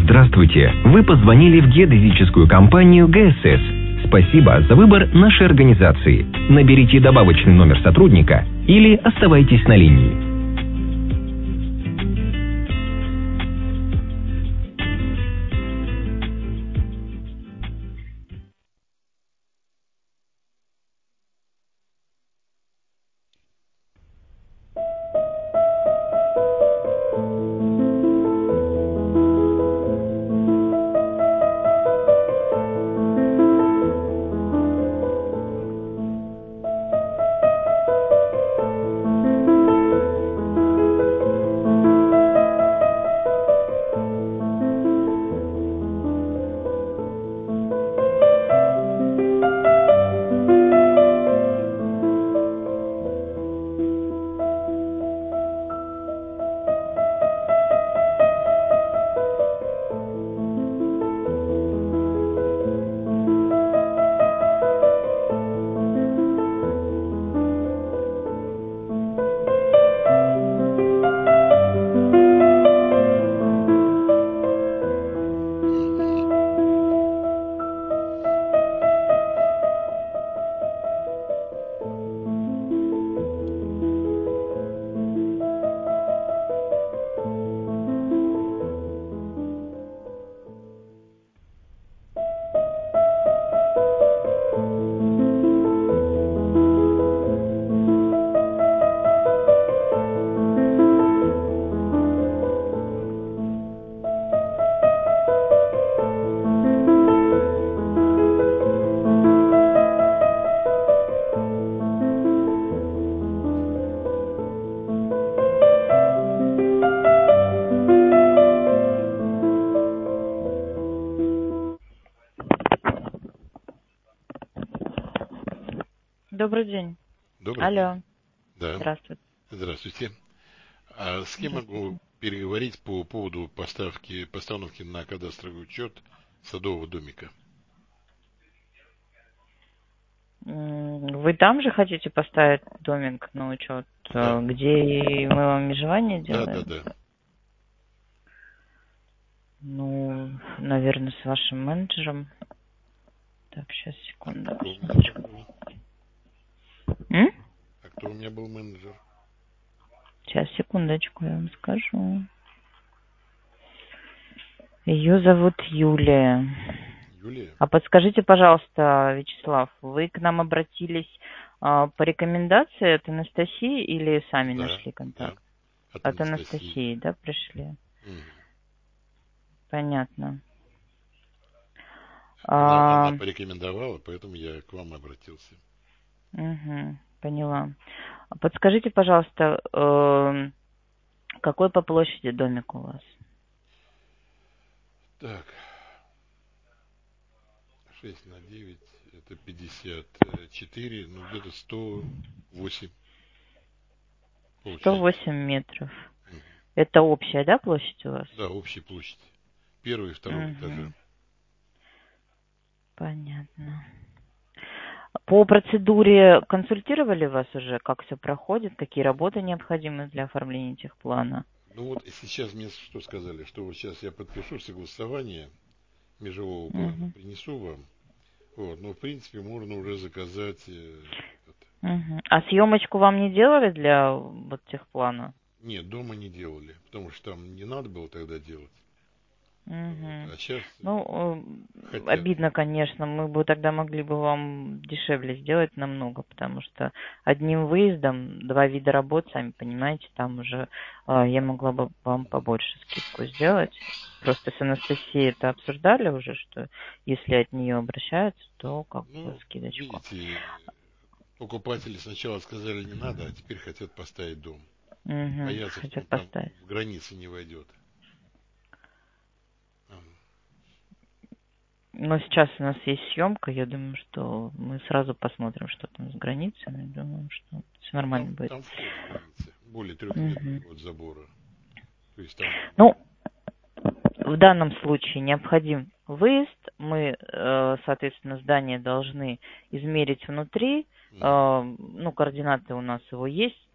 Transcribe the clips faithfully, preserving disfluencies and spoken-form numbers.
Здравствуйте! Вы позвонили в геодезическую компанию ГСС. Спасибо за выбор нашей организации. Наберите добавочный номер сотрудника или оставайтесь на линии. Добрый день. Добрый Алло. день. Да. Здравствуйте. Здравствуйте. А с кем могу переговорить по поводу поставки, постановки на кадастровый учет садового домика? Вы там же хотите поставить домик на учет, Да. где мы вам межевание Да, делаем? да, да. Ну, наверное, с вашим менеджером. Так, сейчас, секунду. А кто у меня был? М? А кто у меня был менеджер? Сейчас, секундочку, я вам скажу. Ее зовут Юлия. Юлия? А подскажите, пожалуйста, Вячеслав, вы к нам обратились а, по рекомендации от Анастасии или сами Да, нашли контакт? да. От, От Анастасии. Анастасии, да, пришли? Угу. Понятно. Она, А, она порекомендовала, поэтому я к вам обратился. угу, поняла. Подскажите, пожалуйста, э, какой по площади домик у вас? Так. шесть на девять, это пятьдесят четыре, ну где-то сто восемь. сто Получается. восемь метров. Угу. Это общая, да, площадь у вас? Да, общая площадь. Первый и второй Угу. этажа. Понятно. По процедуре консультировали вас уже, как все проходит, какие работы необходимы для оформления техплана? Ну вот сейчас мне что сказали, что вот сейчас я подпишу согласование межевого плана, Угу. принесу вам. Вот, но в принципе можно уже заказать. Э, это. Угу. А съемочку вам не делали для вот техплана? Нет, дома не делали, потому что там не надо было тогда делать. Угу. Вот, а сейчас Ну, хотят. обидно, конечно, мы бы тогда могли бы вам дешевле сделать намного, потому что одним выездом два вида работ, сами понимаете, там уже э, я могла бы вам побольше скидку сделать. Просто с Анастасией это обсуждали уже, что если от нее обращаются, то как бы Ну, скидочку. видите, покупатели сначала сказали не надо, а теперь хотят поставить дом. Угу, Боятся, что он хотят там поставить. в границы не войдет. Но сейчас у нас есть съемка, я думаю, что мы сразу посмотрим, что там с границами. Думаю, что все нормально Там, будет. там вход в границе, более трех метров Угу. от забора. То есть там Ну, в данном случае необходим выезд. Мы, э, соответственно, здание должны измерить внутри. угу. Э, ну, координаты у нас его есть.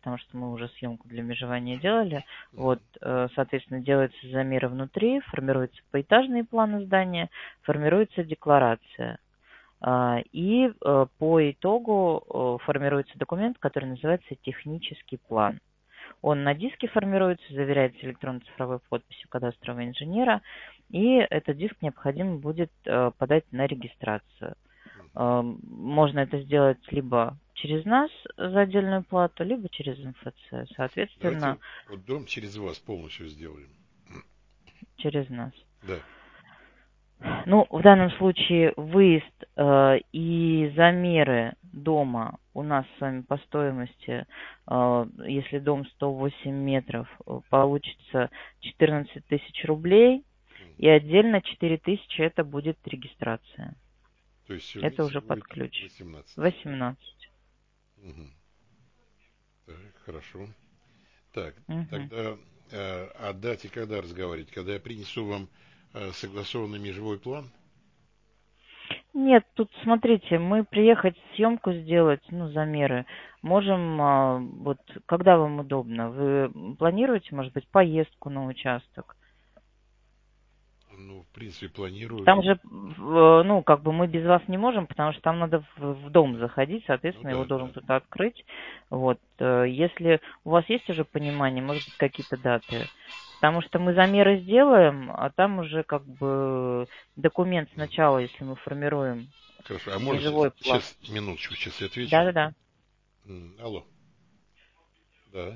потому что мы уже съемку для межевания делали. Вот, соответственно, делаются замеры внутри, формируются поэтажные планы здания, формируется декларация. И по итогу формируется документ, который называется технический план. Он на диске формируется, заверяется электронно-цифровой подписью кадастрового инженера, и этот диск необходимо будет подать на регистрацию. Можно это сделать либо через нас за отдельную плату, либо через эм эф цэ. Соответственно, давайте вот дом через вас полностью сделаем. Через нас. Да. Ну, в данном случае выезд э, и замеры дома у нас с вами по стоимости, э, если дом сто восемь метров, получится четырнадцать тысяч рублей, и отдельно четыре тысячи это будет регистрация. То есть все это уже под ключ. восемнадцать. восемнадцать. Угу. Так, хорошо. Так, угу. тогда э, о дате когда разговаривать? Когда я принесу вам э, согласованный межевой план? Нет, тут смотрите, мы приехать съемку сделать, ну, замеры, можем, а, вот, когда вам удобно? Вы планируете, может быть, поездку на участок? Ну, в принципе, планирую. Там же, ну, как бы мы без вас не можем, потому что там надо в, в дом заходить, соответственно, ну, да, его должен да. кто-то открыть. Вот, если у вас есть уже понимание, может быть, какие-то даты, потому что мы замеры сделаем, а там уже как бы документ сначала, если мы формируем. Хорошо, а можно сейчас, сейчас, минуточку, сейчас я отвечу? Да-да-да. Алло. Да.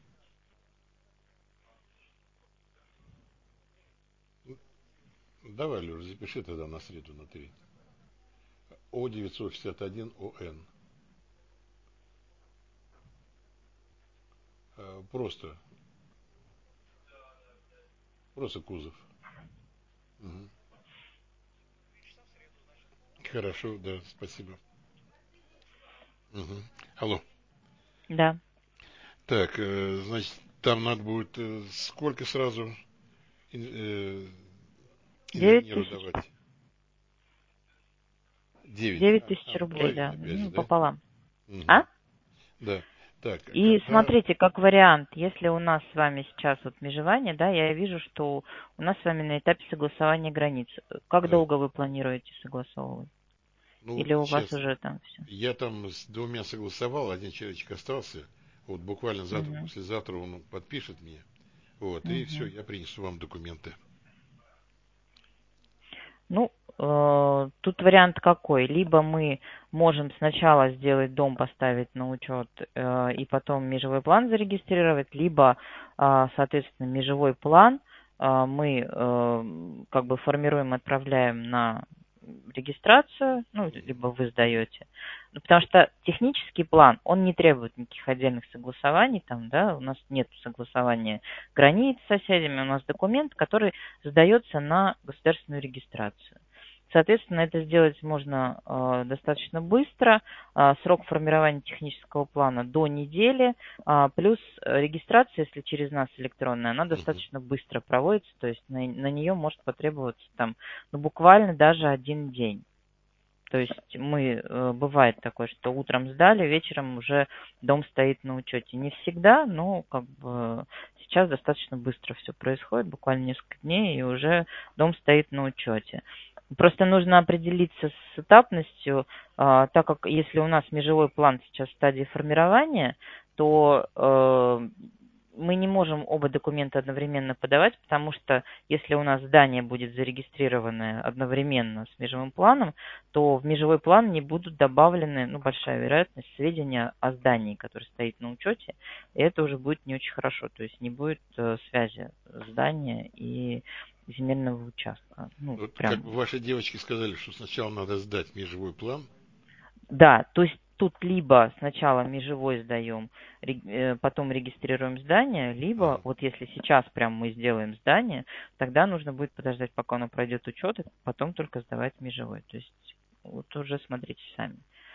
Давай, Лёш, запиши тогда на среду на три. О девятьсот шестьдесят один О Н. Просто. Просто кузов. Угу. Хорошо, да, спасибо. Угу. Алло. Да. Так, значит, там надо будет сколько сразу инженеру давать? Девять. Девять тысяч рублей, да. Опять, Ну, да? пополам. Угу. А? Да. Так, и когда... смотрите, как вариант, если у нас с вами сейчас вот межевание, да, я вижу, что у нас с вами на этапе согласования границ. Как да. долго вы планируете согласовывать? Ну, или у вас уже там все? Я там с двумя согласовал, один человечек остался. Вот буквально завтра, угу. послезавтра он подпишет мне. Вот, угу. и все, я принесу вам документы. Ну, э, тут вариант какой? Либо мы можем сначала сделать дом, поставить на учет э, и потом межевой план зарегистрировать, либо, э, соответственно, межевой план э, мы э, как бы формируем, отправляем на регистрацию, ну, либо вы сдаете. Ну, потому что технический план, он не требует никаких отдельных согласований, там, да, у нас нет согласования границ с соседями, у нас документ, который сдается на государственную регистрацию. Соответственно, это сделать можно э, достаточно быстро. Э, срок формирования технического плана до недели. Э, плюс регистрация, если через нас электронная, она достаточно быстро проводится. То есть на, на нее может потребоваться там, ну, буквально даже один день. То есть мы, э, бывает такое, что утром сдали, вечером уже дом стоит на учете. Не всегда, но как бы сейчас достаточно быстро все происходит, буквально несколько дней, и уже дом стоит на учете. Просто нужно определиться с этапностью, э, так как если у нас межевой план сейчас в стадии формирования, то э, мы не можем оба документа одновременно подавать, потому что если у нас здание будет зарегистрировано одновременно с межевым планом, то в межевой план не будут добавлены, ну, большая вероятность, сведения о здании, которое стоит на учете, и это уже будет не очень хорошо, то есть не будет э, связи здания и земельного участка. Ну, вот прям... Как ваши девочки сказали, что сначала надо сдать межевой план. Да, то есть тут либо сначала межевой сдаем, потом регистрируем здание, либо ага. вот если сейчас прям мы сделаем здание, тогда нужно будет подождать, пока оно пройдет учет, и потом только сдавать межевой. То есть вот уже смотрите сами.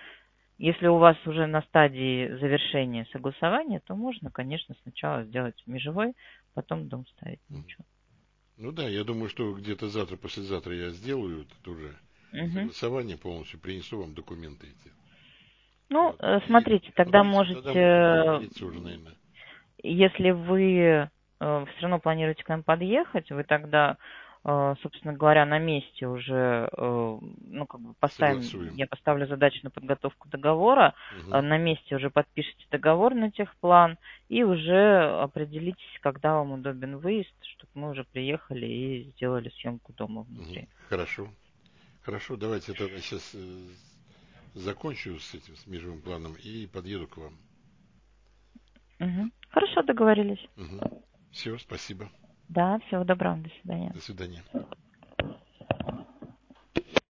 Если у вас уже на стадии завершения согласования, то можно, конечно, сначала сделать межевой, потом дом ставить на учет. Ну да, я думаю, что где-то завтра, послезавтра я сделаю это уже угу. согласование полностью, принесу вам документы эти. Ну, Вот. э, смотрите, тогда Тогда можете, можете уже, наверное. если вы э, все равно планируете к нам подъехать, вы тогда, э, собственно говоря, на месте уже, э, ну, как бы поставим, Согласуем. я поставлю задачу на подготовку договора, Угу. э, на месте уже подпишите договор на техплан и уже определитесь, когда вам удобен выезд, чтобы мы уже приехали и сделали съемку дома внутри. Угу. Хорошо. Хорошо, давайте тогда сейчас э, закончу с этим, с межевым планом и подъеду к вам. Угу. Хорошо, договорились. Угу. Все, спасибо. Да, всего доброго, до свидания. До свидания.